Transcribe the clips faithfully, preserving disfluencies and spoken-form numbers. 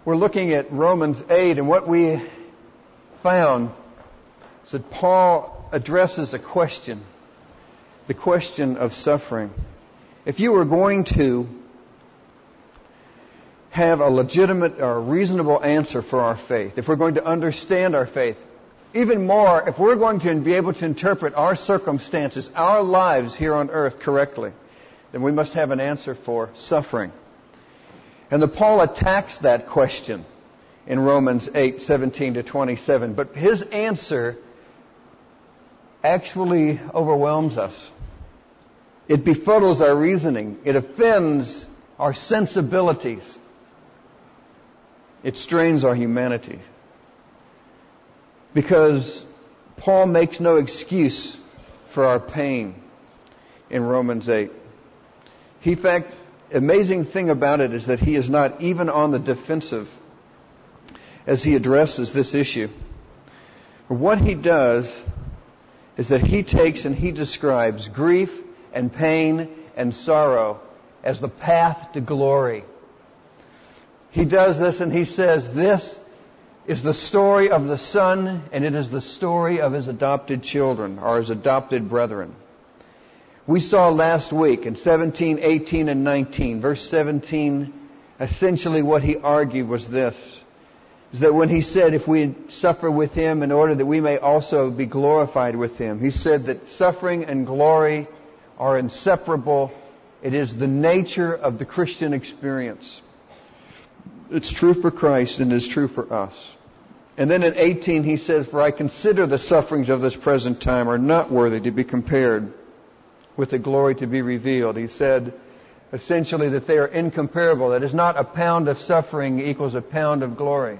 We're looking at Romans eight, and what we found is that Paul addresses a question, the question of suffering. If you were going to have a legitimate or reasonable answer for our faith, if we're going to understand our faith, even more, if we're going to be able to interpret our circumstances, our lives here on earth correctly, then we must have an answer for suffering. And the Paul attacks that question in Romans eight, seventeen to twenty-seven. But his answer actually overwhelms us. It befuddles our reasoning. It offends our sensibilities. It strains our humanity. Because Paul makes no excuse for our pain in Romans eight. He, in fact, amazing thing about it is that he is not even on the defensive as he addresses this issue. What he does is that he takes and he describes grief and pain and sorrow as the path to glory. He does this and he says, this is the story of the Son, and it is the story of his adopted children, or his adopted brethren. We saw last week in seventeen, eighteen, and nineteen, verse seventeen, essentially what he argued was this, is that when he said, if we suffer with him in order that we may also be glorified with him, he said that suffering and glory are inseparable. It is the nature of the Christian experience. It's true for Christ and it's true for us. And then in eighteen he says, for I consider the sufferings of this present time are not worthy to be compared with the glory to be revealed. He said essentially that they are incomparable. That is not a pound of suffering equals a pound of glory.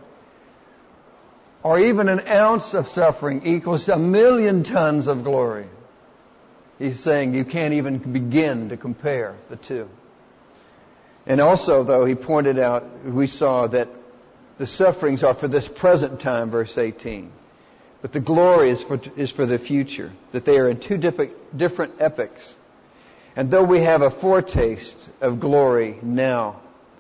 Or even an ounce of suffering equals a million tons of glory. He's saying you can't even begin to compare the two. And also, though, he pointed out, we saw that the sufferings are for this present time, verse eighteen. But the glory is for, is for the future. That they are in two different, different epochs. And though we have a foretaste of glory now,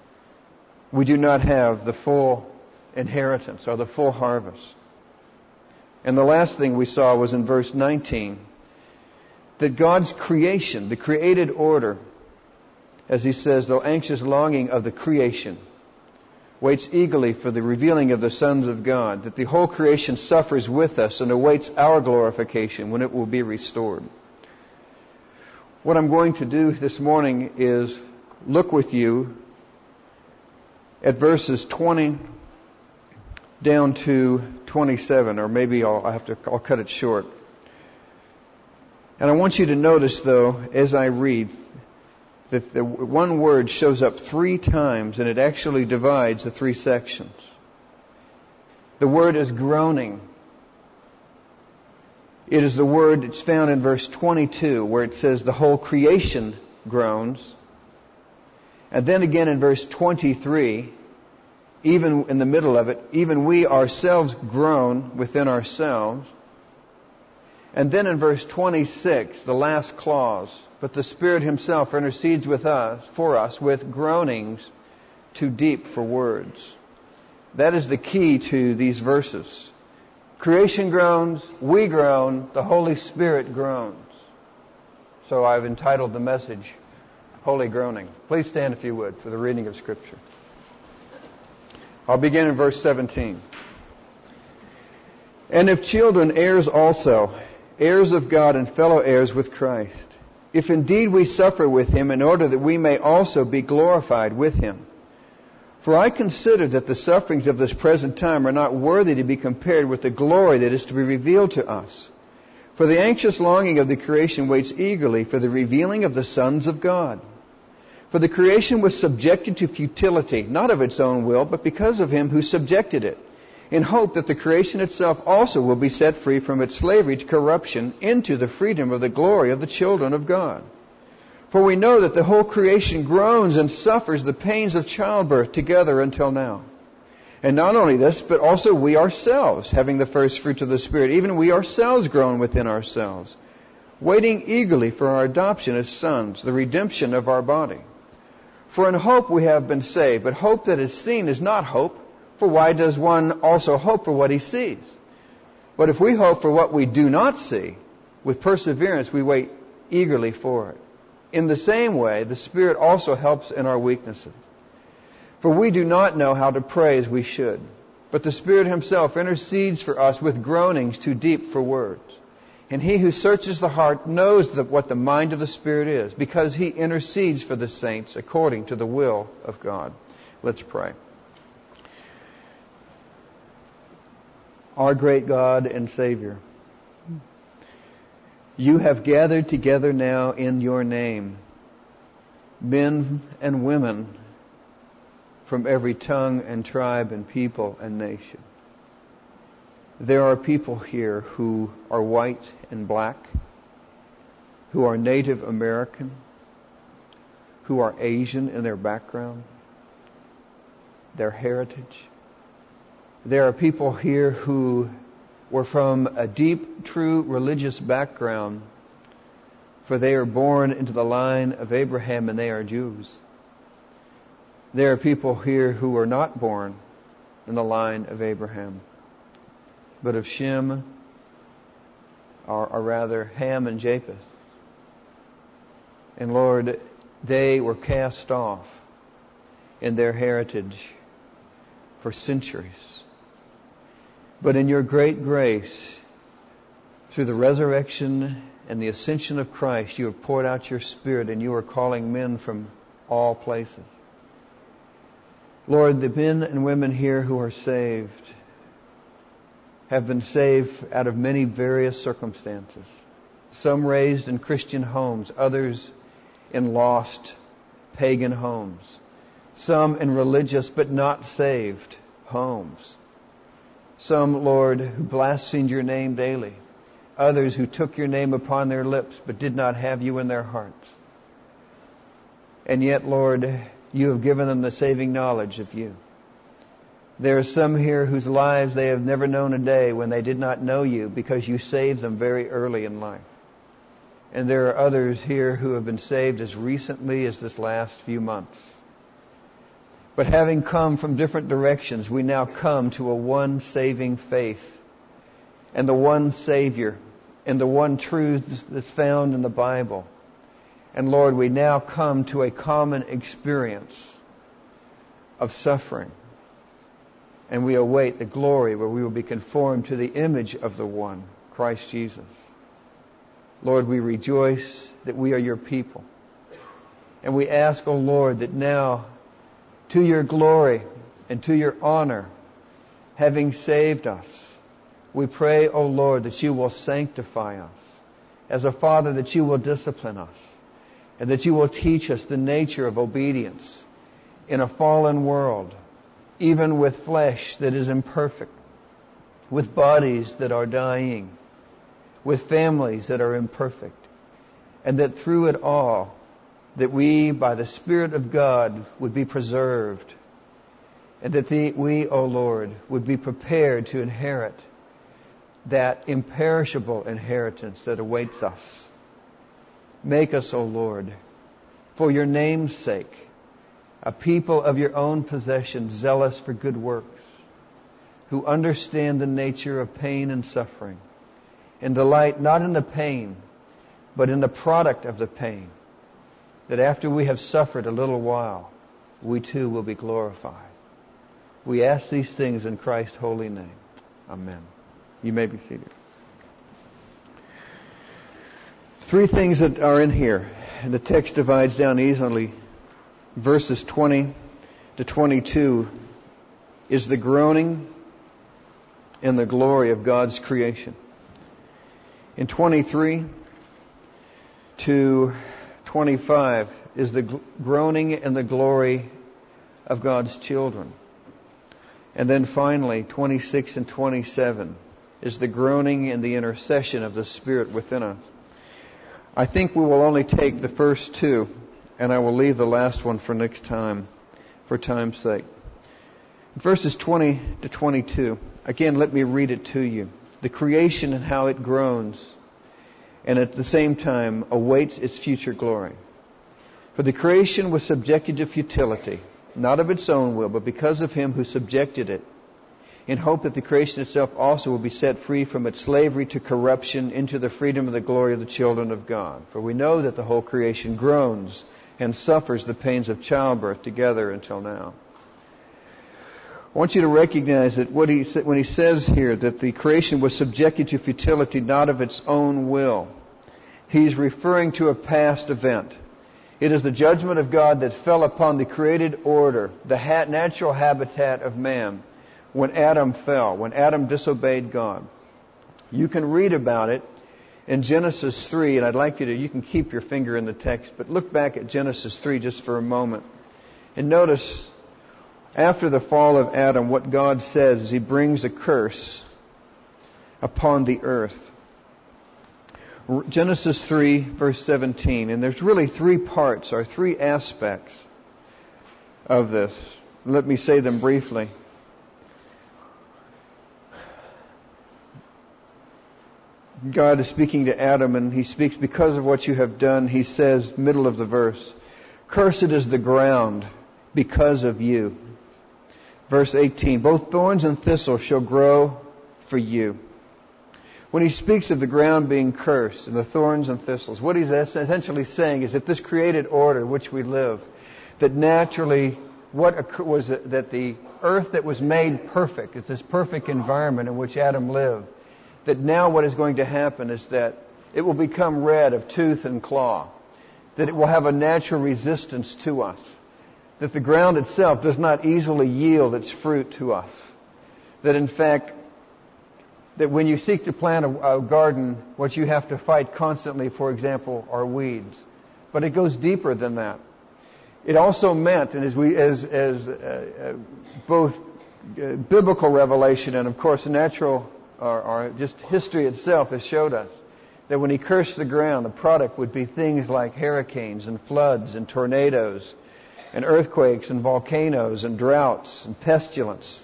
we do not have the full inheritance or the full harvest. And the last thing we saw was in verse nineteen, that God's creation, the created order, as he says, though anxious longing of the creation, waits eagerly for the revealing of the sons of God, that the whole creation suffers with us and awaits our glorification when it will be restored. What I'm going to do this morning is look with you at verses twenty down to twenty-seven, or maybe I'll I have to I'll cut it short. And I want you to notice, though, as I read, that the one word shows up three times, and it actually divides the three sections. The word is groaning. It is the word that's found in verse twenty-two, where it says the whole creation groans. And then again in verse twenty-three, even in the middle of it, even we ourselves groan within ourselves. And then in verse twenty-six, the last clause, but the Spirit Himself intercedes with us, for us, with groanings too deep for words. That is the key to these verses. Creation groans, we groan, the Holy Spirit groans. So I've entitled the message, Holy Groaning. Please stand, if you would, for the reading of Scripture. I'll begin in verse seventeen. And if children, heirs also, heirs of God and fellow heirs with Christ, if indeed we suffer with Him in order that we may also be glorified with Him. For I consider that the sufferings of this present time are not worthy to be compared with the glory that is to be revealed to us. For the anxious longing of the creation waits eagerly for the revealing of the sons of God. For the creation was subjected to futility, not of its own will, but because of Him who subjected it, in hope that the creation itself also will be set free from its slavery to corruption into the freedom of the glory of the children of God. For we know that the whole creation groans and suffers the pains of childbirth together until now. And not only this, but also we ourselves, having the first fruits of the Spirit, even we ourselves groan within ourselves, waiting eagerly for our adoption as sons, the redemption of our body. For in hope we have been saved, but hope that is seen is not hope. For why does one also hope for what he sees? But if we hope for what we do not see, with perseverance we wait eagerly for it. In the same way, the Spirit also helps in our weaknesses. For we do not know how to pray as we should, but the Spirit Himself intercedes for us with groanings too deep for words. And He who searches the heart knows that what the mind of the Spirit is, because He intercedes for the saints according to the will of God. Let's pray. Our great God and Savior, You have gathered together now in Your name men and women from every tongue and tribe and people and nation. There are people here who are white and black, who are Native American, who are Asian in their background, their heritage. There are people here who were from a deep, true religious background, for they are born into the line of Abraham and they are Jews. There are people here who are not born in the line of Abraham, but of Shem, or, or rather Ham and Japheth. And Lord, they were cast off in their heritage for centuries. But in Your great grace, through the resurrection and the ascension of Christ, You have poured out Your Spirit and You are calling men from all places. Lord, the men and women here who are saved have been saved out of many various circumstances. Some raised in Christian homes, others in lost pagan homes. Some in religious but not saved homes. Some, Lord, who blasphemed Your name daily. Others who took Your name upon their lips but did not have You in their hearts. And yet, Lord, You have given them the saving knowledge of You. There are some here whose lives they have never known a day when they did not know You, because You saved them very early in life. And there are others here who have been saved as recently as this last few months. But having come from different directions, we now come to a one saving faith and the one Savior and the one truth that's found in the Bible. And Lord, we now come to a common experience of suffering. And we await the glory where we will be conformed to the image of the one, Christ Jesus. Lord, we rejoice that we are Your people. And we ask, O Lord, that now, to Your glory and to Your honor, having saved us, we pray, O Lord, that You will sanctify us. As a Father, that You will discipline us. And that You will teach us the nature of obedience in a fallen world, even with flesh that is imperfect, with bodies that are dying, with families that are imperfect. And that through it all, that we, by the Spirit of God, would be preserved. And that the, we, O Lord, would be prepared to inherit that imperishable inheritance that awaits us. Make us, O Lord, for Your name's sake, a people of Your own possession, zealous for good works, who understand the nature of pain and suffering, and delight not in the pain, but in the product of the pain, that after we have suffered a little while, we too will be glorified. We ask these things in Christ's holy name. Amen. You may be seated. Three things that are in here. And the text divides down easily. Verses twenty to twenty-two is the groaning and the glory of God's creation. In twenty-three to twenty-five is the groaning and the glory of God's children. And then finally, twenty-six and twenty-seven is the groaning and the intercession of the Spirit within us. I think we will only take the first two, and I will leave the last one for next time, for time's sake. Verses twenty to twenty-two. Again, let me read it to you. The creation and how it groans, and at the same time awaits its future glory. For the creation was subjected to futility, not of its own will, but because of Him who subjected it, in hope that the creation itself also will be set free from its slavery to corruption into the freedom of the glory of the children of God. For we know that the whole creation groans and suffers the pains of childbirth together until now. I want you to recognize that what he, when he says here that the creation was subjected to futility not of its own will, he's referring to a past event. It is the judgment of God that fell upon the created order, the ha- natural habitat of man, when Adam fell, when Adam disobeyed God. You can read about it in Genesis three, and I'd like you to, you can keep your finger in the text, but look back at Genesis three just for a moment. And notice, after the fall of Adam, what God says is He brings a curse upon the earth. Genesis three, verse seventeen, and there's really three parts, or three aspects of this. Let me say them briefly. God is speaking to Adam, and He speaks, because of what you have done, He says, middle of the verse, cursed is the ground because of you. Verse eighteen, both thorns and thistles shall grow for you. When He speaks of the ground being cursed and the thorns and thistles, what He's essentially saying is that this created order in which we live, that naturally what was that the earth that was made perfect, it's this perfect environment in which Adam lived, that now what is going to happen is that it will become red of tooth and claw, that it will have a natural resistance to us, that the ground itself does not easily yield its fruit to us, that in fact, that when you seek to plant a, a garden, what you have to fight constantly, for example, are weeds. But it goes deeper than that. It also meant, and as we, as, as uh, uh, both uh, biblical revelation and of course natural Or, or just history itself has showed us that when He cursed the ground, the product would be things like hurricanes and floods and tornadoes and earthquakes and volcanoes and droughts and pestilence.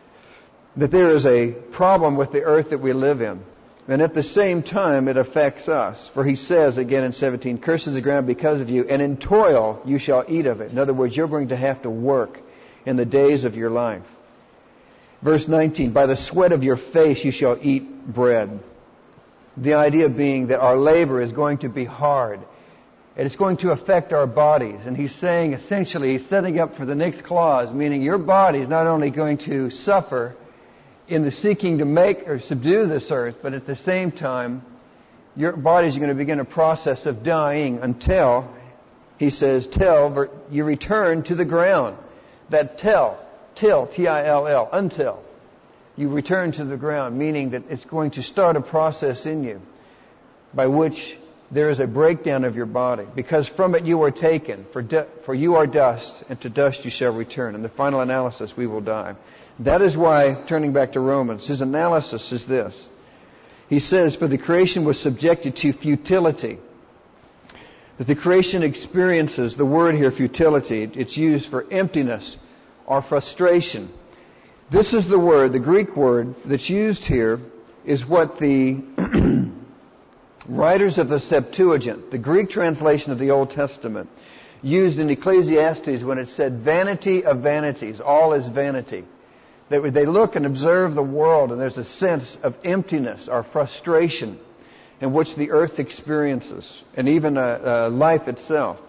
That there is a problem with the earth that we live in. And at the same time, it affects us. For He says again in seventeen, cursed is the ground because of you, and in toil you shall eat of it. In other words, you're going to have to work in the days of your life. Verse nineteen, by the sweat of your face you shall eat bread. The idea being that our labor is going to be hard. And it's going to affect our bodies. And He's saying, essentially, He's setting up for the next clause, meaning your body is not only going to suffer in the seeking to make or subdue this earth, but at the same time, your body is going to begin a process of dying until, He says, till you return to the ground. That till. Till, T I L L, until you return to the ground, meaning that it's going to start a process in you by which there is a breakdown of your body. Because from it you are taken, for, du- for you are dust, and to dust you shall return. In the final analysis, we will die. That is why, turning back to Romans, his analysis is this. He says, for the creation was subjected to futility. That the creation experiences, the word here, futility, it's used for emptiness, or frustration. This is the word, the Greek word that's used here is what the writers of the Septuagint, the Greek translation of the Old Testament, used in Ecclesiastes when it said, vanity of vanities, all is vanity. They, they look and observe the world, and there's a sense of emptiness or frustration in which the earth experiences, and even uh, uh, life itself.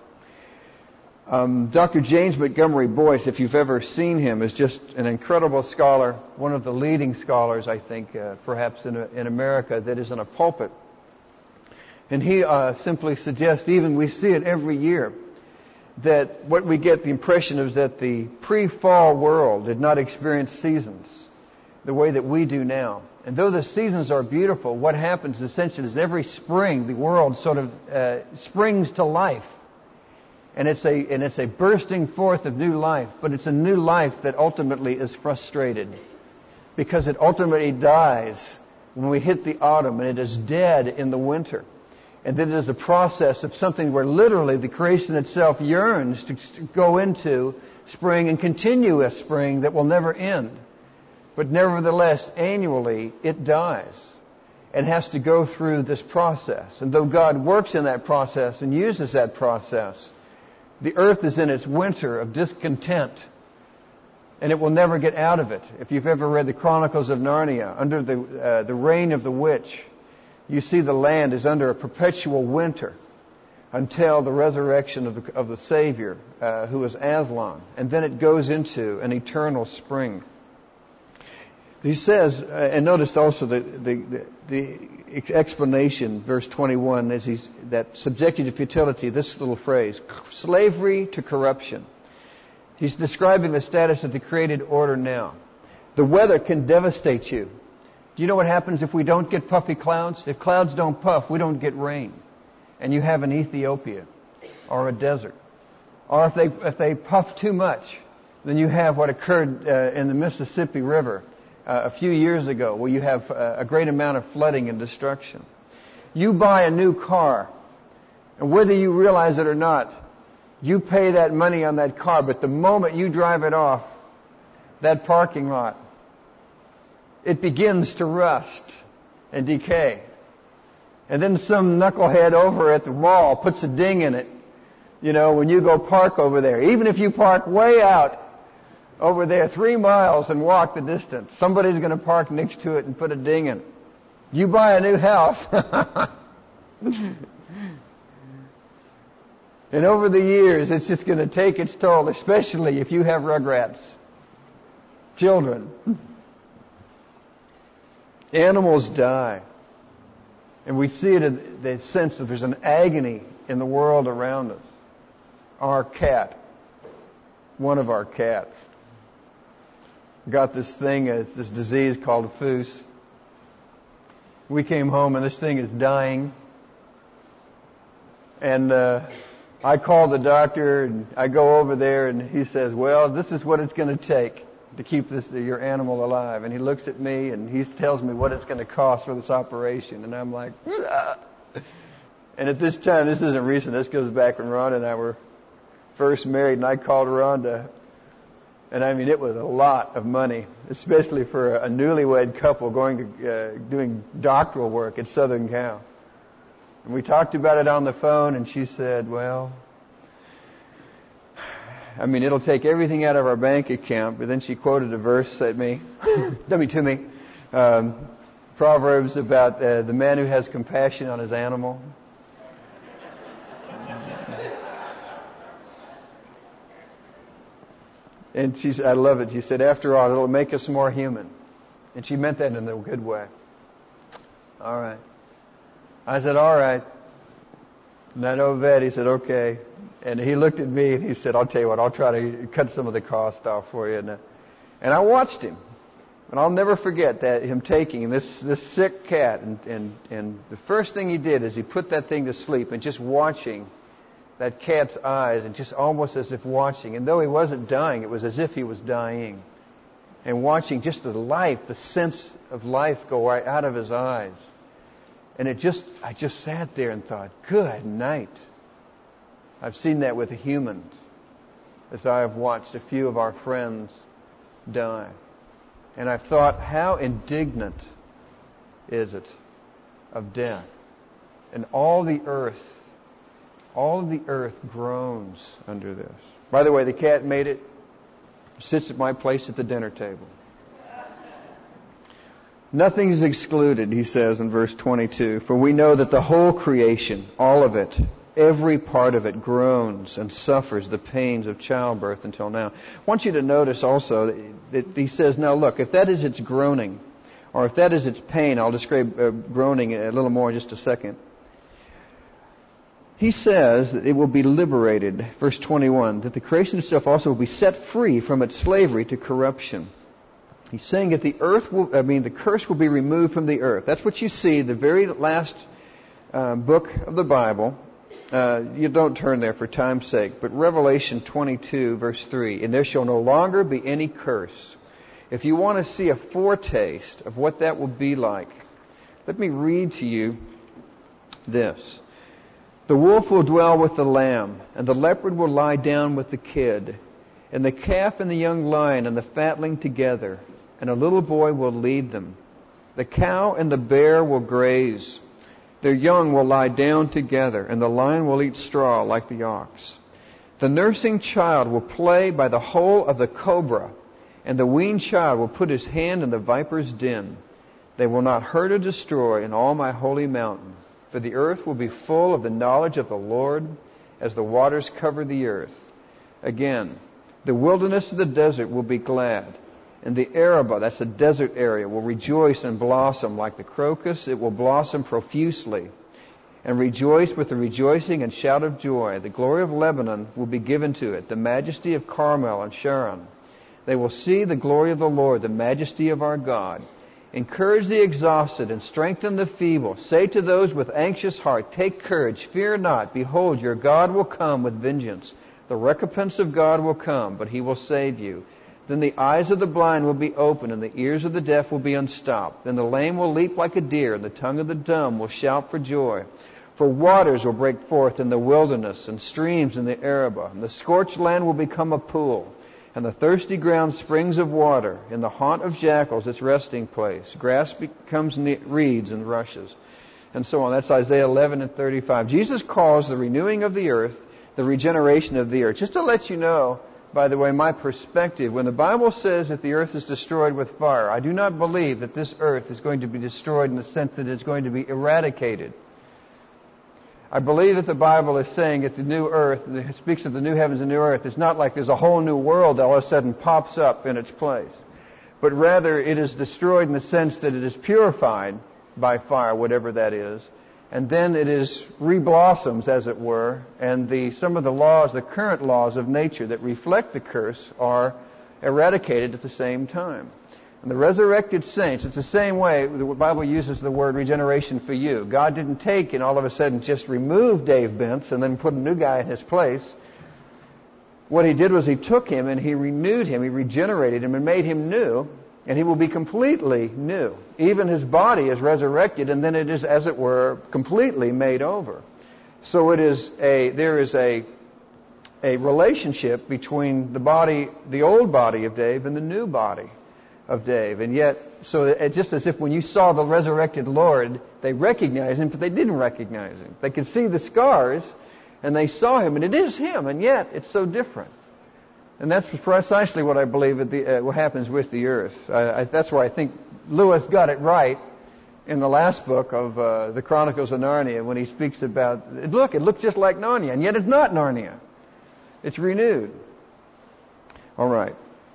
Um, Doctor James Montgomery Boyce, if you've ever seen him, is just an incredible scholar, one of the leading scholars, I think, uh, perhaps in, in America, that is in a pulpit. And he uh, simply suggests, even we see it every year, that what we get the impression is that the pre-fall world did not experience seasons the way that we do now. And though the seasons are beautiful, what happens essentially is every spring the world sort of uh, springs to life. And it's a and it's a bursting forth of new life, but it's a new life that ultimately is frustrated because it ultimately dies when we hit the autumn, and it is dead in the winter. And then it is a process of something where literally the creation itself yearns to go into spring and continue a spring that will never end. But nevertheless, annually, it dies and has to go through this process. And though God works in that process and uses that process, The earth is in its winter of discontent, and it will never get out of it. If you've ever read the Chronicles of Narnia, under the uh, the reign of the witch, you see the land is under a perpetual winter until the resurrection of the, of the Savior, uh, who is Aslan. And then it goes into an eternal spring. He says, uh, and notice also the, the, the, the explanation, verse twenty-one, is he's, that subjected to futility, this little phrase, slavery to corruption. He's describing the status of the created order now. The weather can devastate you. Do you know what happens if we don't get puffy clouds? If clouds don't puff, we don't get rain. And you have an Ethiopia or a desert. Or if they if they puff too much, then you have what occurred uh, in the Mississippi River uh, a few years ago, where you have uh, a great amount of flooding and destruction. You buy a new car, and whether you realize it or not, you pay that money on that car, but the moment you drive it off that parking lot, it begins to rust and decay. And then some knucklehead over at the mall puts a ding in it, you know, when you go park over there. Even if you park way out over there three miles and walk the distance, somebody's going to park next to it and put a ding in it. You buy a new house. And over the years, it's just going to take its toll, especially if you have rugrats, children. Animals die. And we see it in the sense that there's an agony in the world around us. Our cat, one of our cats, got this thing, uh, this disease called Foos. We came home and this thing is dying. And uh, I call the doctor and I go over there and he says, well, this is what it's going to take to keep this your animal alive. And he looks at me and he tells me what it's going to cost for this operation. And I'm like, ah. And at this time, this isn't recent, this goes back when Rhonda and I were first married, and I called Rhonda. And I mean, it was a lot of money, especially for a newlywed couple going to uh, doing doctoral work at Southern Cal. And we talked about it on the phone, and she said, well, I mean, it'll take everything out of our bank account. But then she quoted a verse at me, I mean, to me, um, Proverbs about uh, the man who has compassion on his animal. And she said, I love it. She said, after all, it'll make us more human. And she meant that in a good way. All right. I said, all right. And that old vet, he said, okay. And he looked at me and he said, I'll tell you what, I'll try to cut some of the cost off for you. And, uh, and I watched him. And I'll never forget that him taking this, this sick cat. And, and, and the first thing he did is he put that thing to sleep, and just watching that cat's eyes, and just almost as if watching. And though he wasn't dying, it was as if he was dying. And watching just the life, the sense of life go right out of his eyes. And it just, I just sat there and thought, good night. I've seen that with humans, as I have watched a few of our friends die. And I've thought, how indignant is it of death? And all the earth, all of the earth groans under this. By the way, the cat made it, sits at my place at the dinner table. Nothing is excluded, he says in verse twenty-two, for we know that the whole creation, all of it, every part of it groans and suffers the pains of childbirth until now. I want you to notice also that he says, now look, if that is its groaning, or if that is its pain, I'll describe uh, groaning a little more in just a second. He says that it will be liberated, verse twenty-one, that the creation itself also will be set free from its slavery to corruption. He's saying that the earth will, I mean, the curse will be removed from the earth. That's what you see, the very last uh, book of the Bible. Uh, you don't turn there for time's sake, but Revelation twenty-two, verse three, and there shall no longer be any curse. If you want to see a foretaste of what that will be like, let me read to you this. The wolf will dwell with the lamb, and the leopard will lie down with the kid, and the calf and the young lion and the fatling together, and a little boy will lead them. The cow and the bear will graze. Their young will lie down together, and the lion will eat straw like the ox. The nursing child will play by the hole of the cobra, and the weaned child will put his hand in the viper's den. They will not hurt or destroy in all my holy mountain, for the earth will be full of the knowledge of the Lord as the waters cover the earth. Again, the wilderness of the desert will be glad, and the Arabah, that's the desert area, will rejoice and blossom like the crocus. It will blossom profusely and rejoice with the rejoicing and shout of joy. The glory of Lebanon will be given to it, the majesty of Carmel and Sharon. They will see the glory of the Lord, the majesty of our God. Encourage the exhausted and strengthen the feeble. Say to those with anxious heart, take courage, fear not. Behold, your God will come with vengeance. The recompense of God will come, but He will save you. Then the eyes of the blind will be opened, and the ears of the deaf will be unstopped. Then the lame will leap like a deer, and the tongue of the dumb will shout for joy. For waters will break forth in the wilderness, and streams in the Arabah. And the scorched land will become a pool, and the thirsty ground springs of water. In the haunt of jackals, its resting place. Grass becomes reeds and rushes, and so on. That's Isaiah eleven and thirty-five. Jesus calls the renewing of the earth the regeneration of the earth. Just to let you know, by the way, my perspective, when the Bible says that the earth is destroyed with fire, I do not believe that this earth is going to be destroyed in the sense that it's going to be eradicated. I believe that the Bible is saying that the new earth, it speaks of the new heavens and new earth, it's not like there's a whole new world that all of a sudden pops up in its place. But rather it is destroyed in the sense that it is purified by fire, whatever that is. And then it is re-blossoms, as it were, and the some of the laws, the current laws of nature that reflect the curse are eradicated at the same time. And the resurrected saints, it's the same way the Bible uses the word regeneration for you. God didn't take and all of a sudden just remove Dave Bentz and then put a new guy in his place. What He did was He took him and He renewed him, He regenerated him and made him new, and he will be completely new. Even his body is resurrected, and then it is, as it were, completely made over. So it is a there is a a relationship between the body, the old body of Dave, and the new body of Dave. And yet, so it's just as if when you saw the resurrected Lord, they recognized Him, but they didn't recognize Him. They could see the scars, and they saw Him, and it is Him, and yet it's so different. And that's precisely what I believe at the, uh, what happens with the earth. I, I, that's where I think Lewis got it right in the last book of uh, the Chronicles of Narnia when he speaks about, look, it looks just like Narnia, and yet it's not Narnia. It's renewed. All right.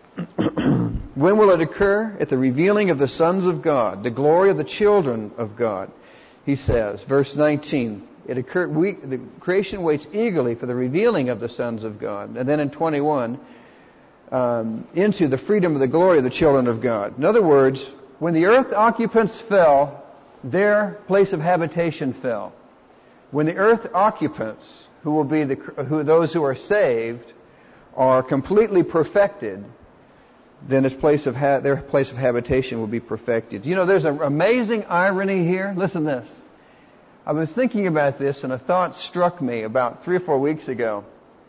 When will it occur? At the revealing of the sons of God, the glory of the children of God. He says, verse nineteen, it occurred, we, the creation waits eagerly for the revealing of the sons of God. And then in twenty-one, um, into the freedom of the glory of the children of God. In other words, when the earth occupants fell, their place of habitation fell. When the earth occupants, who will be the, who those who are saved, are completely perfected, then its place of ha- their place of habitation will be perfected. You know, there's an amazing irony here. Listen to this. I was thinking about this, and a thought struck me about three or four weeks ago.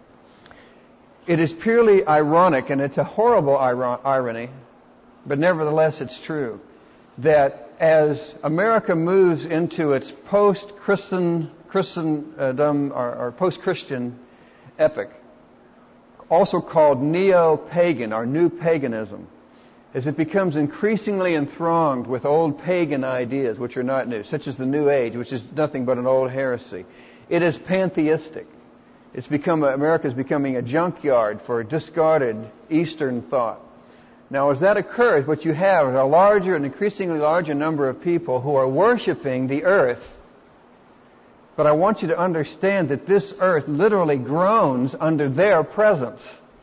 It is purely ironic, and it's a horrible iron- irony, but nevertheless it's true, that as America moves into its post-Christen, Christendom, or, or post-Christian epoch, also called neo-pagan, or new paganism, as it becomes increasingly enthronged with old pagan ideas, which are not new, such as the New Age, which is nothing but an old heresy. It is pantheistic. It's become, America is becoming a junkyard for discarded Eastern thought. Now, as that occurs, what you have is a larger and increasingly larger number of people who are worshiping the earth. But I want you to understand that this earth literally groans under their presence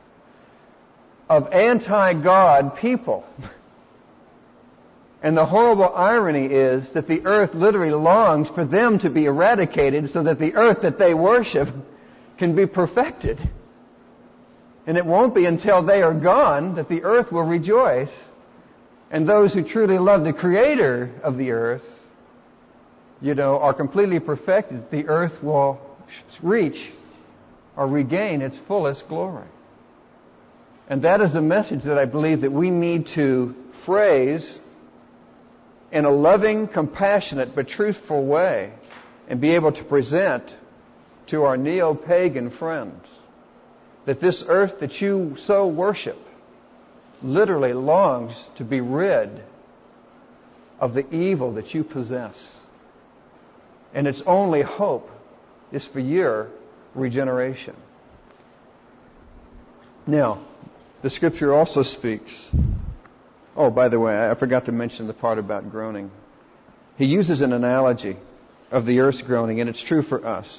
of anti-God people. And the horrible irony is that the earth literally longs for them to be eradicated so that the earth that they worship can be perfected. And it won't be until they are gone that the earth will rejoice. And those who truly love the Creator of the earth, you know, are completely perfected. The earth will reach or regain its fullest glory. And that is a message that I believe that we need to phrase in a loving, compassionate, but truthful way and be able to present to our neo-pagan friends. that this earth that you so worship literally longs to be rid of the evil that you possess. And its only hope is for your regeneration. Now, the Scripture also speaks. Oh, by the way, I forgot to mention the part about groaning. He uses an analogy of the earth's groaning, and it's true for us.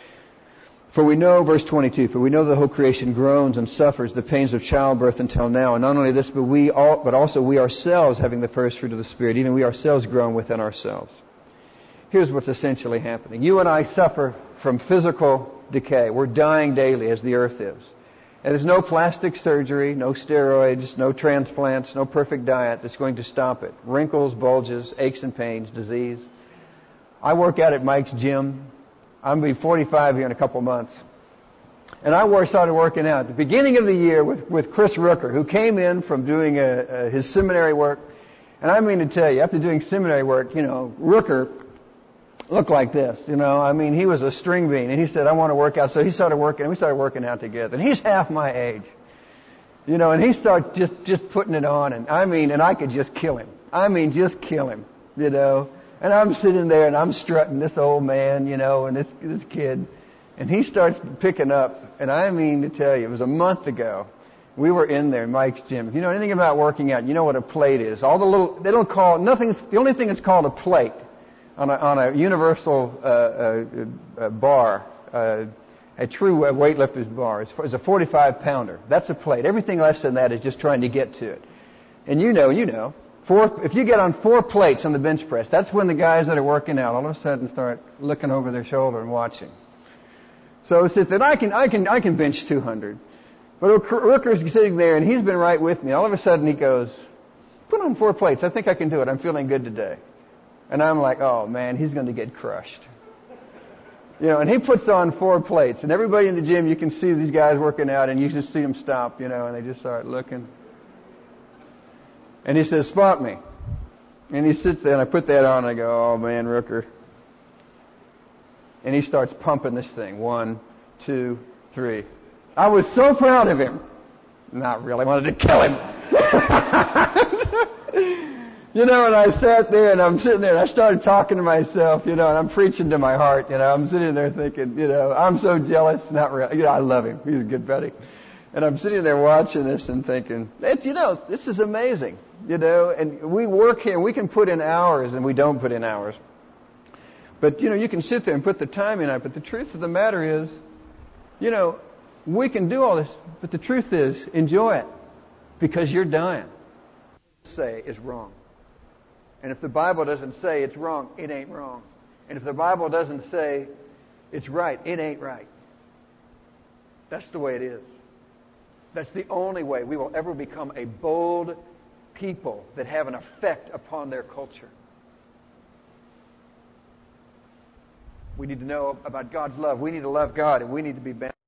For we know, verse twenty-two, for we know the whole creation groans and suffers the pains of childbirth until now. And not only this, but we all, but also we ourselves, having the first fruit of the Spirit, even we ourselves groan within ourselves. Here's what's essentially happening. You and I suffer from physical decay. We're dying daily as the earth is. And there's no plastic surgery, no steroids, no transplants, no perfect diet that's going to stop it. Wrinkles, bulges, aches and pains, disease. I work out at Mike's gym. I'm going to be forty-five here in a couple months. And I started working out at the beginning of the year with, with Chris Rooker, who came in from doing a, a, his seminary work. And I mean to tell you, after doing seminary work, you know, Rooker looked like this, you know. I mean, he was a string bean. And he said, I want to work out. So he started working, and we started working out together. And he's half my age. You know, and he starts just, just putting it on. And I mean, and I could just kill him. I mean, just kill him, you know. And I'm sitting there and I'm strutting this old man, you know, and this this kid. And he starts picking up. And I mean to tell you, it was a month ago. We were in there, Mike's gym. If you know anything about working out, you know what a plate is. All the little, they don't call, nothing's, the only thing that's called a plate on a, on a universal uh, uh, uh, bar, uh, a true weightlifter's bar, is, is a forty-five pounder. That's a plate. Everything less than that is just trying to get to it. And you know, you know. Four, if you get on four plates on the bench press, that's when the guys that are working out all of a sudden start looking over their shoulder and watching. So it's that I can, I can, I can bench two hundred. But Rooker's sitting there and he's been right with me. All of a sudden he goes, put on four plates. I think I can do it. I'm feeling good today. And I'm like, oh man, he's going to get crushed. You know, and he puts on four plates. And everybody in the gym, you can see these guys working out and you just see them stop, you know, and they just start looking. And he says, spot me. And he sits there, and I put that on, and I go, oh, man, Rooker. And he starts pumping this thing. One, two, three. I was so proud of him. Not really. I wanted to kill him. You know, and I sat there, and I'm sitting there, and I started talking to myself, you know, and I'm preaching to my heart, you know. I'm sitting there thinking, you know, I'm so jealous. Not really. You know, I love him. He's a good buddy. And I'm sitting there watching this and thinking, it's, you know, this is amazing, you know, and we work here and we can put in hours and we don't put in hours. But, you know, you can sit there and put the time in it. But the truth of the matter is, you know, we can do all this, but the truth is, enjoy it because you're dying. Say is wrong. And if the Bible doesn't say it's wrong, it ain't wrong. And if the Bible doesn't say it's right, it ain't right. That's the way it is. That's the only way we will ever become a bold people that have an effect upon their culture. We need to know about God's love. We need to love God, and we need to be bound.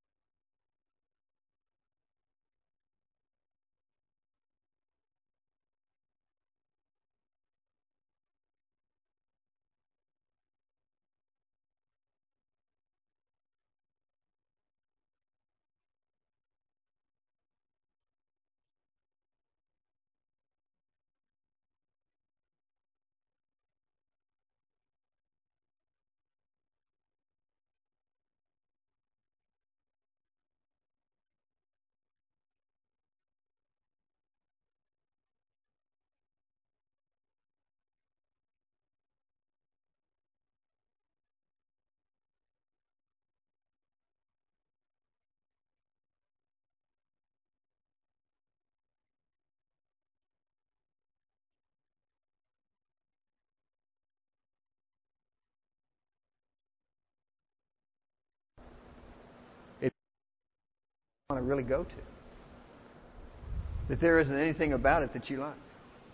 Want to really go to. That there isn't anything about it that you like.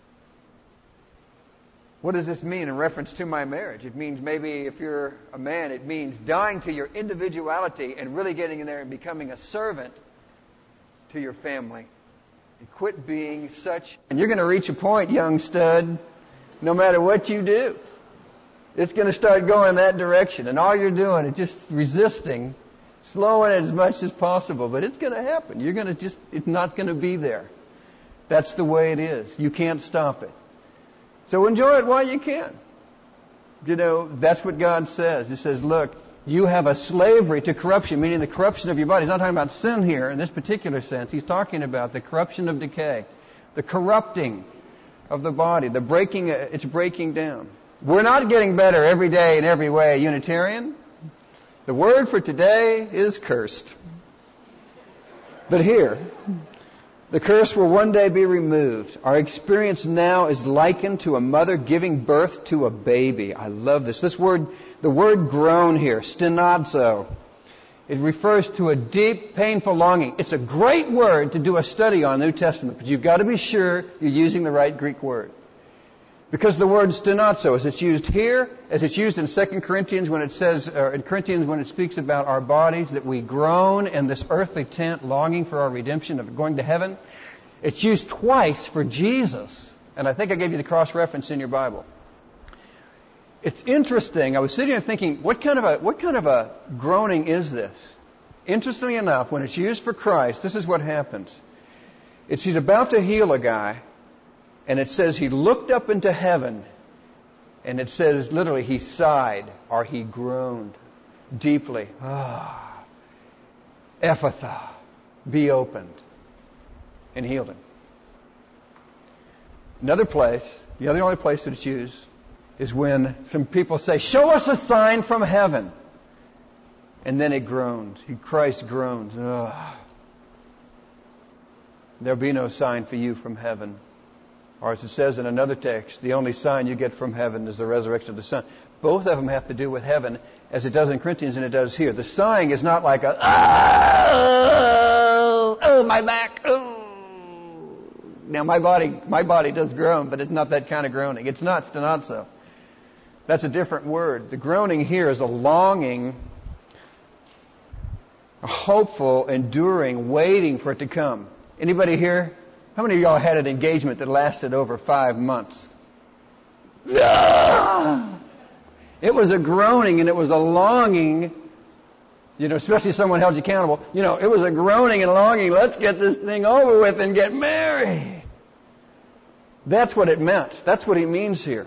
What does this mean in reference to my marriage? It means maybe if you're a man, it means dying to your individuality and really getting in there and becoming a servant to your family. And quit being such. And you're going to reach a point, young stud, no matter what you do. It's going to start going that direction. And all you're doing is just resisting Slow it as much as possible, but it's going to happen. You're going to just, it's not going to be there. That's the way it is. You can't stop it. So enjoy it while you can. You know, that's what God says. He says, look, you have a slavery to corruption, meaning the corruption of your body. He's not talking about sin here in this particular sense. He's talking about the corruption of decay, the corrupting of the body, the breaking, it's breaking down. We're not getting better every day in every way, Unitarian. The word for today is cursed. But here, the curse will one day be removed. Our experience now is likened to a mother giving birth to a baby. I love this. This word, the word groan here, stenazo, it refers to a deep, painful longing. It's a great word to do a study on New Testament, but you've got to be sure you're using the right Greek word. Because the word stenazo, as it's used here, as it's used in Second Corinthians when it says, or in Corinthians when it speaks about our bodies, that we groan in this earthly tent longing for our redemption of going to heaven. It's used twice for Jesus. And I think I gave you the cross-reference in your Bible. It's interesting. I was sitting here thinking, what kind of a, what kind of a groaning is this? Interestingly enough, when it's used for Christ, this is what happens. It's he's about to heal a guy. And it says he looked up into heaven, and it says literally he sighed or he groaned deeply. Ah, Ephatha, be opened, and healed him. Another place, the other only place that it's used, is when some people say, "Show us a sign from heaven," and then it groans. Christ groans. Ah, there'll be no sign for you from heaven. Or as it says in another text, the only sign you get from heaven is the resurrection of the Son. Both of them have to do with heaven, as it does in Corinthians and it does here. The sighing is not like a, oh, oh, my back, oh. Now, my body, my body does groan, but it's not that kind of groaning. It's not stenazo. That's a different word. The groaning here is a longing, a hopeful, enduring, waiting for it to come. Anybody here? How many of y'all had an engagement that lasted over five months? It was a groaning and it was a longing, you know, especially if someone held you accountable. You know, it was a groaning and longing, let's get this thing over with and get married. That's what it meant. That's what he means here.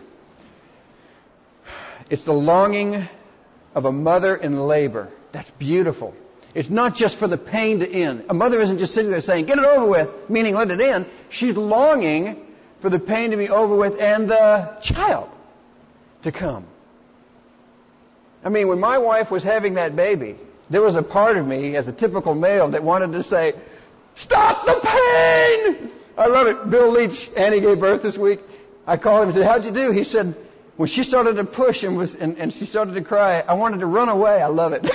It's the longing of a mother in labor. That's beautiful. It's not just for the pain to end. A mother isn't just sitting there saying, get it over with, meaning let it end. She's longing for the pain to be over with and the child to come. I mean, when my wife was having that baby, there was a part of me, as a typical male, that wanted to say, stop the pain! I love it. Bill Leach, Annie gave birth this week. I called him and said, how'd you do? He said, when she started to push and, was, and, and she started to cry, I wanted to run away. I love it.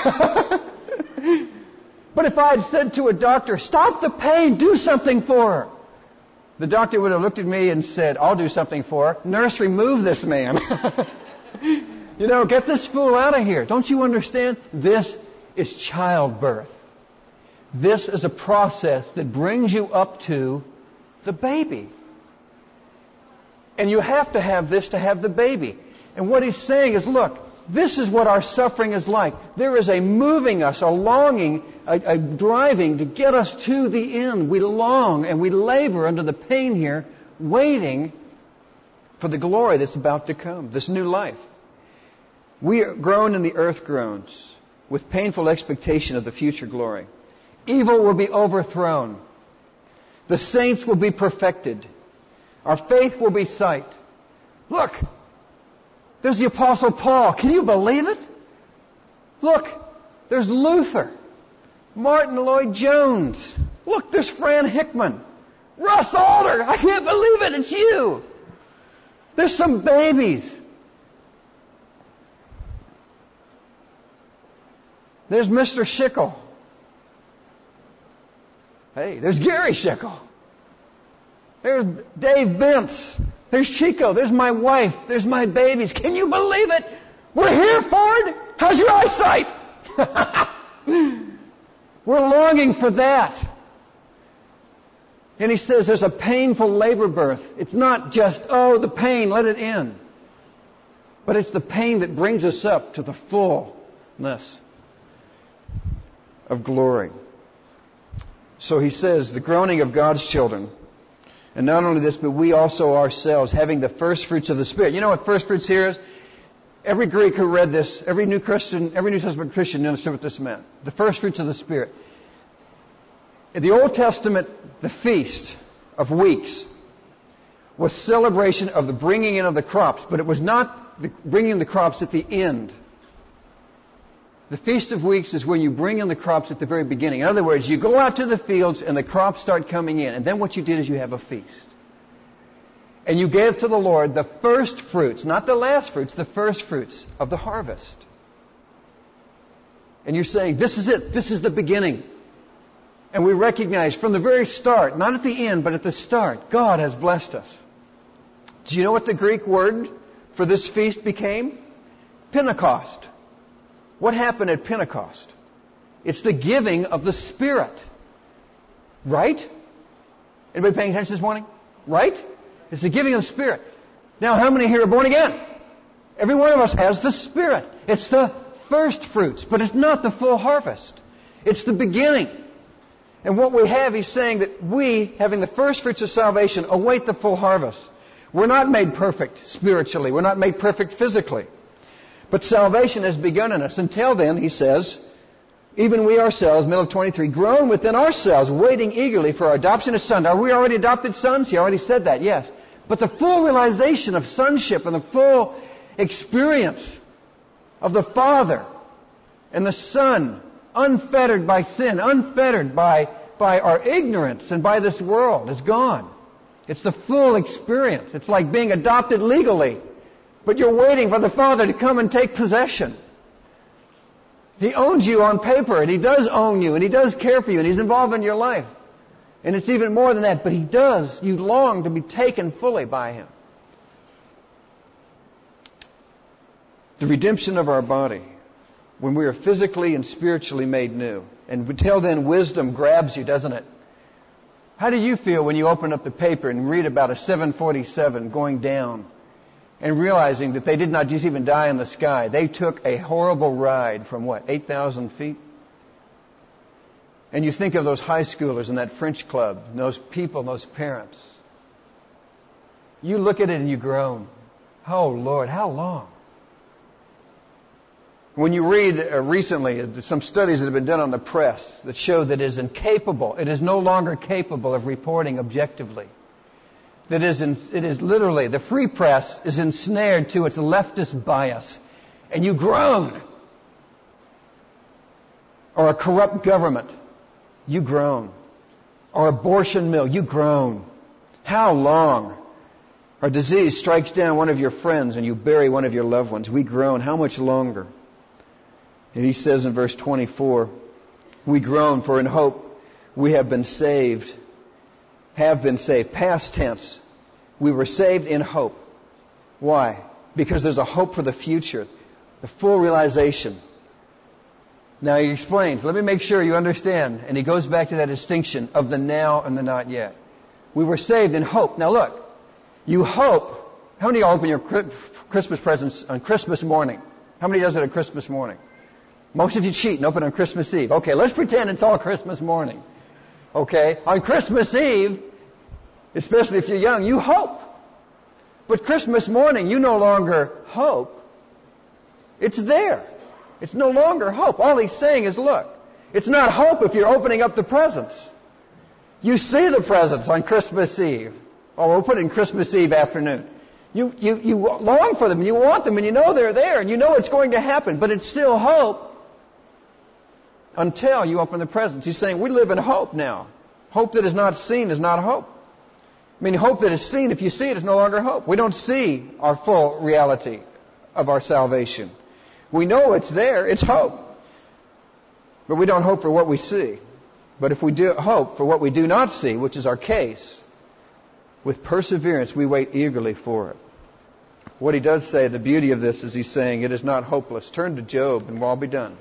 But if I had said to a doctor, stop the pain, do something for her, the doctor would have looked at me and said, I'll do something for her. Nurse, remove this man. You know, get this fool out of here. Don't you understand? This is childbirth. This is a process that brings you up to the baby. And you have to have this to have the baby. And what he's saying is, look, this is what our suffering is like. There is a moving us, a longing, a, a driving to get us to the end. We long and we labor under the pain here, waiting for the glory that's about to come, this new life. We are groan and the earth groans with painful expectation of the future glory. Evil will be overthrown. The saints will be perfected. Our faith will be sight. Look, there's the Apostle Paul. Can you believe it? Look, there's Luther, Martin Lloyd-Jones. Look, there's Fran Hickman, Russ Alder. I can't believe it. It's you. There's some babies. There's Mister Schickel. Hey, there's Gary Schickel. There's Dave Vince. There's Chico. There's my wife. There's my babies. Can you believe it? We're here, Ford. How's your eyesight? We're longing for that. And he says there's a painful labor birth. It's not just, oh, the pain, let it in. But it's the pain that brings us up to the fullness. of glory. So he says, the groaning of God's children. And not only this, but we also ourselves, having the first fruits of the Spirit. You know what first fruits here is? Every Greek who read this, every New Christian, every New Testament Christian understood what this meant. The first fruits of the Spirit. In the Old Testament, the Feast of Weeks was celebration of the bringing in of the crops, but it was not the bringing in the crops at the end. The Feast of Weeks is when you bring in the crops at the very beginning. In other words, you go out to the fields and the crops start coming in. And then what you did is you have a feast. And you gave to the Lord the first fruits, not the last fruits, the first fruits of the harvest. And you're saying, this is it. This is the beginning. And we recognize from the very start, not at the end, but at the start, God has blessed us. Do you know what the Greek word for this feast became? Pentecost. What happened at Pentecost? It's the giving of the Spirit. Right? Anybody paying attention this morning? Right? It's the giving of the Spirit. Now, how many here are born again? Every one of us has the Spirit. It's the first fruits, but it's not the full harvest. It's the beginning. And what we have, he's saying that we, having the first fruits of salvation, await the full harvest. We're not made perfect spiritually. We're not made perfect physically. But salvation has begun in us. Until then, he says, even we ourselves, middle of twenty-three, groan within ourselves, waiting eagerly for our adoption as sons. Are we already adopted sons? He already said that, yes. But the full realization of sonship and the full experience of the Father and the Son, unfettered by sin, unfettered by, by our ignorance and by this world, is gone. It's the full experience. It's like being adopted legally. But you're waiting for the Father to come and take possession. He owns you on paper, and He does own you, and He does care for you, and He's involved in your life. And it's even more than that, but He does. You long to be taken fully by Him. The redemption of our body, when we are physically and spiritually made new. And until then, wisdom grabs you, doesn't it? How do you feel when you open up the paper and read about a seven forty-seven going down? And realizing that they did not just even die in the sky. They took a horrible ride from what, eight thousand feet? And you think of those high schoolers in that French club, and those people, and those parents. You look at it and you groan. Oh, Lord, how long? When you read uh, recently some studies that have been done on the press that show that it is incapable, it is no longer capable of reporting objectively. That is, in, it is literally, the free press is ensnared to its leftist bias. And you groan. Or a corrupt government, you groan. Or abortion mill, you groan. How long? Or disease strikes down one of your friends and you bury one of your loved ones. We groan. How much longer? And he says in verse twenty-four, we groan, for in hope we have been saved. Have been saved. Past tense. We were saved in hope. Why? Because there's a hope for the future. The full realization. Now he explains. Let me make sure you understand. And he goes back to that distinction of the now and the not yet. We were saved in hope. Now look. You hope. How many of you open your Christmas presents on Christmas morning? How many does it on Christmas morning? Most of you cheat and open on Christmas Eve. Okay, let's pretend it's all Christmas morning. Okay? On Christmas Eve, especially if you're young, you hope. But Christmas morning, you no longer hope. It's there. It's no longer hope. All he's saying is, look, it's not hope if you're opening up the presents. You see the presents on Christmas Eve. Or we'll put it in Christmas Eve afternoon. You, you, you long for them, and you want them, and you know they're there, and you know it's going to happen. But it's still hope until you open the presents. He's saying we live in hope now. Hope that is not seen is not hope. I mean, hope that is seen, if you see it, is no longer hope. We don't see our full reality of our salvation. We know it's there. It's hope. But we don't hope for what we see. But if we do hope for what we do not see, which is our case, with perseverance we wait eagerly for it. What he does say, the beauty of this is he's saying it is not hopeless. Turn to Job and we'll all be done.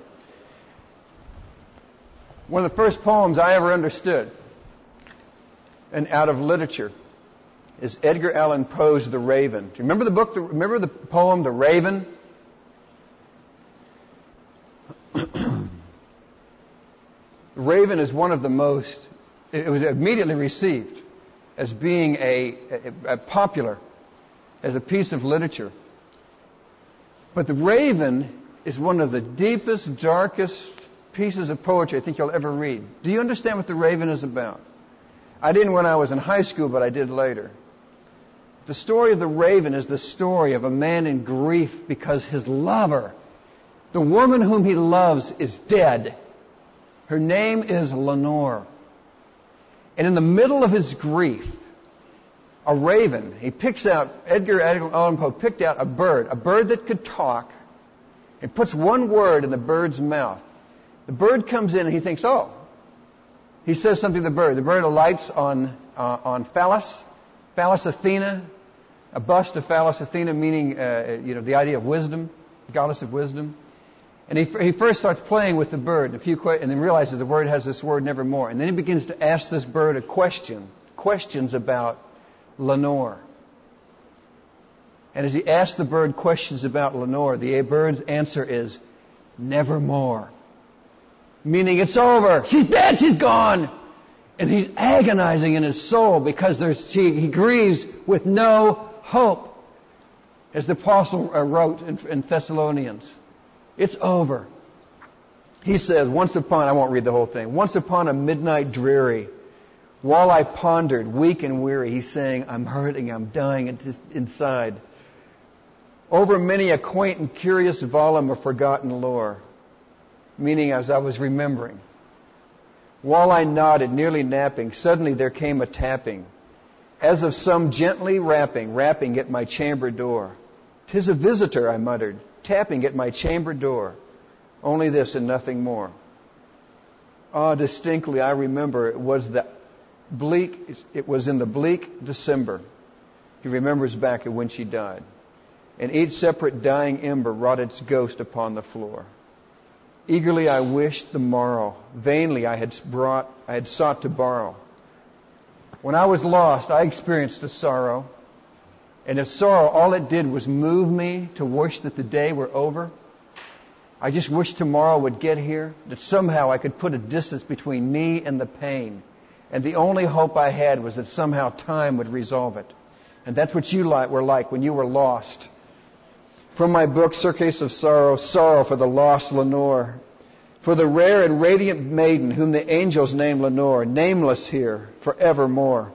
One of the first poems I ever understood, and out of literature, is Edgar Allan Poe's The Raven. Do you remember the book? The, remember the poem The Raven? The raven is one of the most, it was immediately received as being a, a, a popular, as a piece of literature. But the raven is one of the deepest, darkest pieces of poetry I think you'll ever read. Do you understand what the raven is about? I didn't when I was in high school, but I did later. The story of the raven is the story of a man in grief because his lover, the woman whom he loves, is dead. Her name is Lenore. And in the middle of his grief, a raven, he picks out, Edgar Allan Poe picked out a bird, a bird that could talk, and puts one word in the bird's mouth. The bird comes in and he thinks, oh. He says something to the bird. The bird alights on, uh, on Phallus, Phallus Athena, a bust of Phallus Athena, meaning, uh, you know, the idea of wisdom, goddess of wisdom. And he, he first starts playing with the bird, a few que- and then realizes the word has this word nevermore. And then he begins to ask this bird a question, questions about Lenore. And as he asks the bird questions about Lenore, the bird's answer is, nevermore. Meaning it's over. She's dead. She's gone. And he's agonizing in his soul because there's, he, he grieves with no hope. As the apostle wrote in, in Thessalonians. It's over. He says, once upon, I won't read the whole thing, once upon a midnight dreary, while I pondered, weak and weary, he's saying, I'm hurting, I'm dying inside. Over many a quaint and curious volume of forgotten lore. Meaning as I was remembering. While I nodded, nearly napping, suddenly there came a tapping, as of some gently rapping, rapping at my chamber door. 'Tis a visitor, I muttered, tapping at my chamber door. Only this and nothing more. Ah, distinctly I remember it was the bleak, it was in the bleak December. He remembers back at when she died. And each separate dying ember wrought its ghost upon the floor. Eagerly I wished the morrow. Vainly I had brought, I had sought to borrow. When I was lost, I experienced a sorrow. And if sorrow, all it did was move me to wish that the day were over. I just wished tomorrow would get here, that somehow I could put a distance between me and the pain. And the only hope I had was that somehow time would resolve it. And that's what you were like when you were lost. From my book, Circus of Sorrow, sorrow for the lost Lenore. For the rare and radiant maiden whom the angels name Lenore, nameless here forevermore.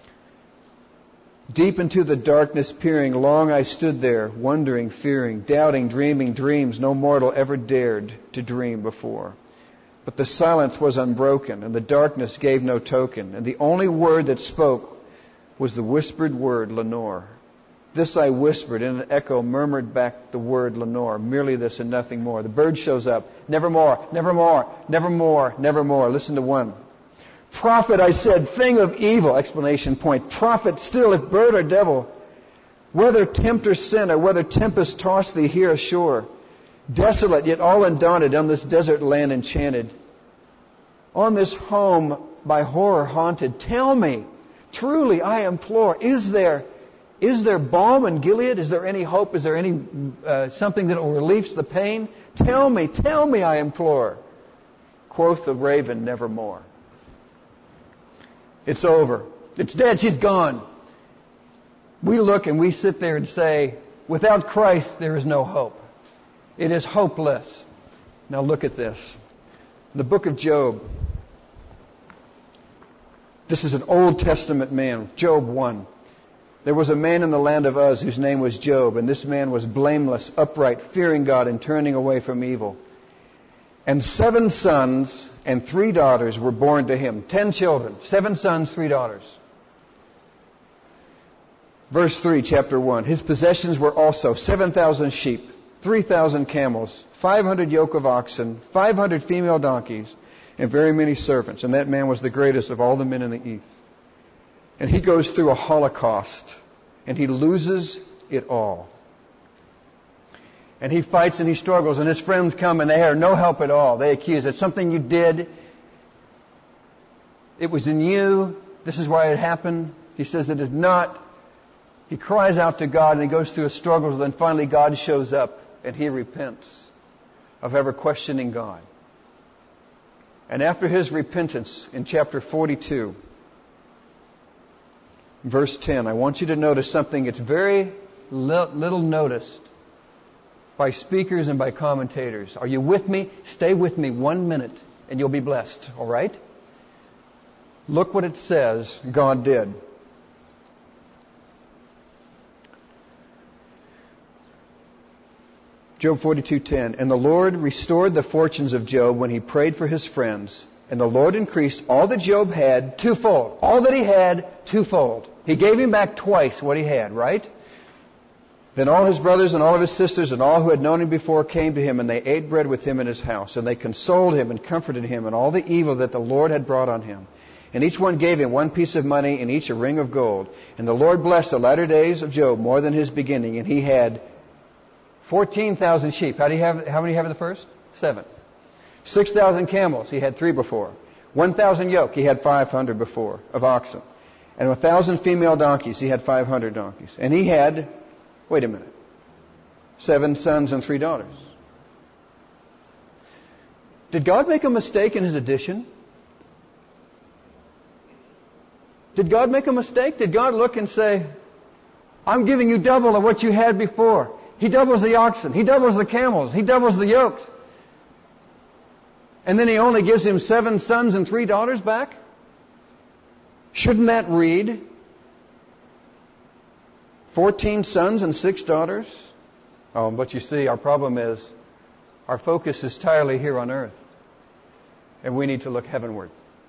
Deep into the darkness peering, long I stood there, wondering, fearing, doubting, dreaming dreams no mortal ever dared to dream before. But the silence was unbroken, and the darkness gave no token, and the only word that spoke was the whispered word, Lenore. This I whispered, and an echo murmured back the word Lenore, merely this and nothing more. The bird shows up, nevermore, nevermore, nevermore, nevermore. Listen to one. Prophet, I said, thing of evil, exclamation point. Prophet still, if bird or devil, whether tempter sin or whether tempest toss thee here ashore, desolate yet all undaunted on this desert land enchanted, on this home by horror haunted, tell me, truly I implore, is there Is there balm in Gilead? Is there any hope? Is there any uh, something that will relieve the pain? Tell me, tell me, I implore. Quoth the raven, nevermore. It's over. It's dead. She's gone. We look and we sit there and say, without Christ, there is no hope. It is hopeless. Now look at this. The book of Job. This is an Old Testament man, Job one. There was a man in the land of Uz whose name was Job, and this man was blameless, upright, fearing God, and turning away from evil. And seven sons and three daughters were born to him. Ten children. Seven sons, three daughters. Verse three, chapter one. His possessions were also seven thousand sheep, three thousand camels, five hundred yoke of oxen, five hundred female donkeys, and very many servants. And that man was the greatest of all the men in the east. And he goes through a holocaust, and he loses it all. And he fights and he struggles, and his friends come and they have no help at all. They accuse it. Something you did. It was in you. This is why it happened. He says it is not. He cries out to God, and he goes through a struggle, and then finally God shows up, and he repents of ever questioning God. And after his repentance in chapter forty-two, verse ten, I want you to notice something that's very little noticed by speakers and by commentators. Are you with me? Stay with me one minute and you'll be blessed. All right? Look what it says God did. Job forty-two ten. And the Lord restored the fortunes of Job when he prayed for his friends. And the Lord increased all that Job had twofold. All that he had twofold. He gave him back twice what he had, right? Then all his brothers and all of his sisters and all who had known him before came to him, and they ate bread with him in his house. And they consoled him and comforted him in all the evil that the Lord had brought on him. And each one gave him one piece of money, and each a ring of gold. And the Lord blessed the latter days of Job more than his beginning. And he had fourteen thousand sheep. How do you have? How many have in the first? Seven. Six thousand camels. He had three before. One thousand yoke. He had five hundred before of oxen. And a thousand female donkeys. He had five hundred donkeys. And he had, wait a minute, seven sons and three daughters. Did God make a mistake in his addition? Did God make a mistake? Did God look and say, I'm giving you double of what you had before? He doubles the oxen. He doubles the camels. He doubles the yokes. And then he only gives him seven sons and three daughters back? Shouldn't that read fourteen sons and six daughters? Oh, but you see, our problem is our focus is entirely here on earth. And we need to look heavenward.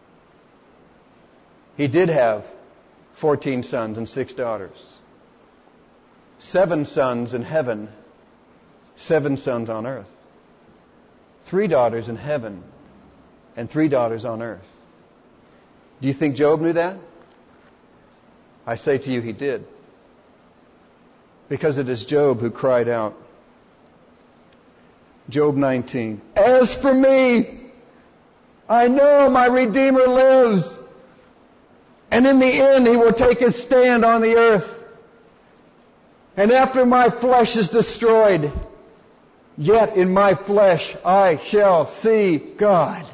He did have fourteen sons and six daughters. Seven sons in heaven, seven sons on earth. Three daughters in heaven, and three daughters on earth. Do you think Job knew that? I say to you, he did. Because it is Job who cried out. Job nineteen. As for me, I know my Redeemer lives, and in the end he will take his stand on the earth. And after my flesh is destroyed, yet in my flesh I shall see God.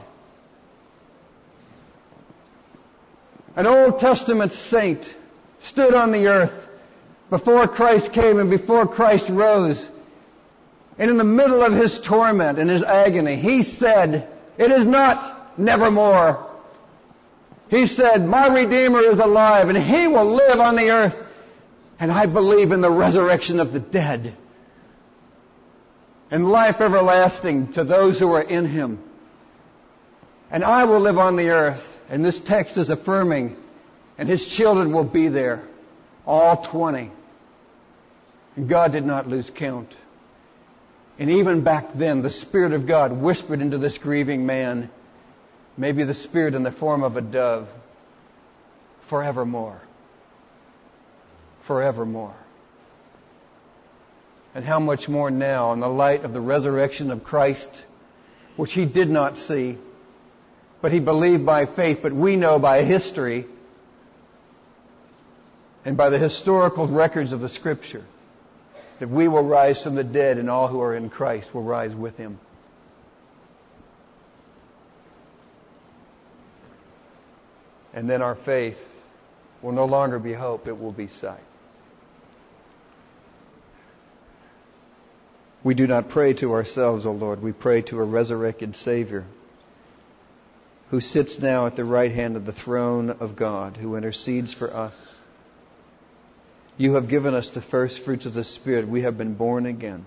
An Old Testament saint stood on the earth before Christ came and before Christ rose. And in the middle of his torment and his agony, he said, it is not nevermore. He said, my Redeemer is alive and he will live on the earth. And I believe in the resurrection of the dead and life everlasting to those who are in him. And I will live on the earth. And this text is affirming, and his children will be there, all twenty. And God did not lose count. And even back then, the Spirit of God whispered into this grieving man, maybe the Spirit in the form of a dove, forevermore. Forevermore. And how much more now in the light of the resurrection of Christ, which he did not see, but he believed by faith, but we know by history and by the historical records of the Scripture that we will rise from the dead and all who are in Christ will rise with him. And then our faith will no longer be hope, it will be sight. We do not pray to ourselves, O Lord. We pray to a resurrected Savior who sits now at the right hand of the throne of God, who intercedes for us. You have given us the first fruits of the Spirit. We have been born again.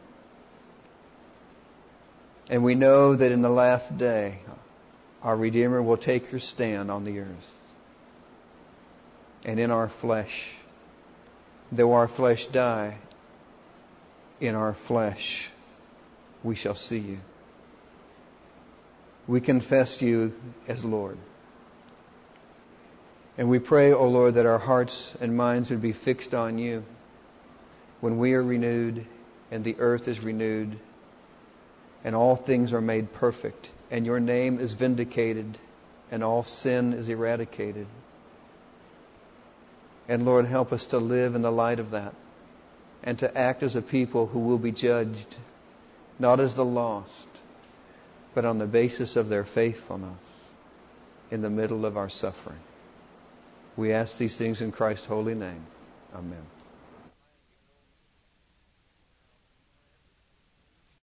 And we know that in the last day, our Redeemer will take her stand on the earth. And in our flesh, though our flesh die, in our flesh we shall see you. We confess you as Lord. And we pray, O Lord, that our hearts and minds would be fixed on you when we are renewed and the earth is renewed and all things are made perfect and your name is vindicated and all sin is eradicated. And Lord, help us to live in the light of that and to act as a people who will be judged not as the lost, but on the basis of their faithfulness. in the middle of our suffering. We ask these things in Christ's holy name. Amen.